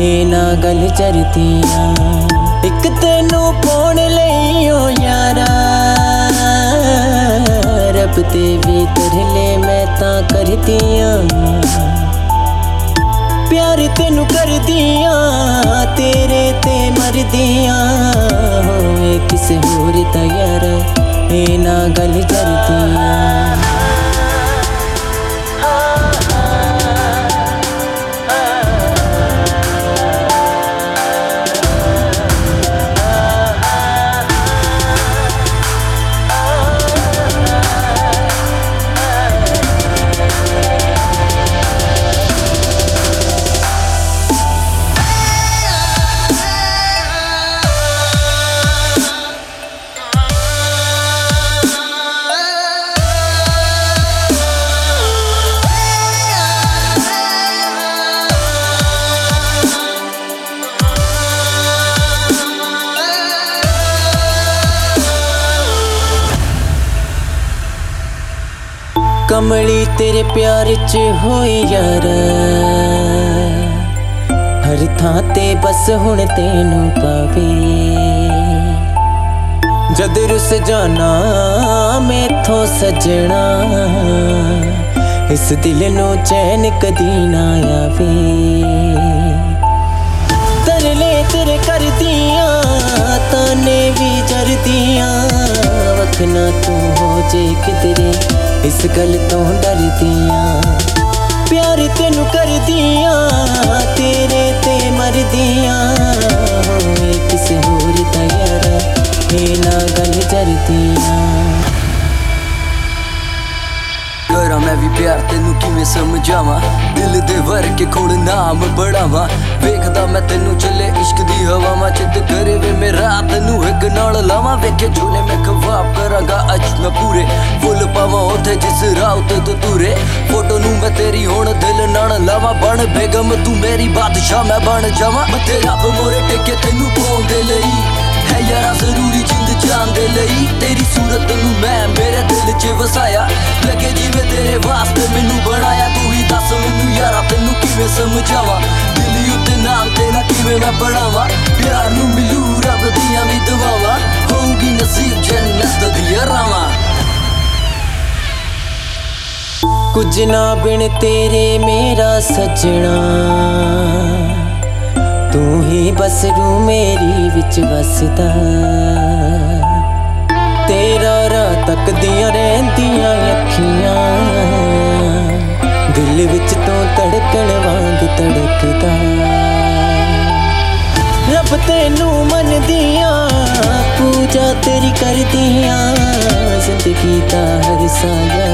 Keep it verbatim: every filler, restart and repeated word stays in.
ना गल चरदियां। इक तेनू पाउण लई ओ यारा, रब दे भी तरले मैं तां करदियां। प्यार तेनू करदियां, तेरे ते मरदियां। होवे किसे होर दा यारा, ए ना गल चरदियां। कमली तेरे प्यार च होई यारा, हर थां ते बस हुण तेनू पावे। जद रुस जाना मैथों सजना, इस दिल नू चैन कदी ना आवे। तरले तेरे करदियां, ताने भी जरदियां। वखना तू हो जे किधरे, इस गल तो डरदियां। प्यार तेनू करदियां, तेरे ते मरदियां। होवे किसे होर दा यारा, ए ना गल चरदियां। करा मैं भी प्यार तेनू किवें समझावां, दिल दे वर्के खोड़ नाम बढ़ावां। वेखदा मैं तेनू चले इश्क दी हवावां, चित करे वे मेरा तेनू एक नाल लावां। वेखे झोले मैं खवाब करांगा अज मैं पूरे, फुल पावां उथे जिस राह ते तू तुरे। फोटो नू मैं तेरी हुण दिल नाल लावां, बन बेगम तू मेरी बादशाह मैं बन जावां। मथे रब मोरे टेके तेनू पाउण दे लई, है यारा जरूरी जिंद जान दे लई। तेरी सूरत नू मैं मेरे दिल च वसाया, लगे जिवें तेरे वास्ते मैनू बनाया। तू ही दस मैनू यारा तेनू किवें समझावां, दिल उत्ते नाम तेरा किवें मैं पढ़ावां। प्यार नू मिलू रब दियां भी दुआवां, होऊगी नसीब जन्नत दियां रावां। कुछ ना बिन तेरे मेरा सजना, तू ही बस रू मेरी विच वसदा। तेरा राह तकदियां रहिंदियां अखियां, दिल विच तू धड़कन वांग धड़कदा। रब तेनू मनदियां, पूजा तेरी करदियां। जिंदगी दा हर सा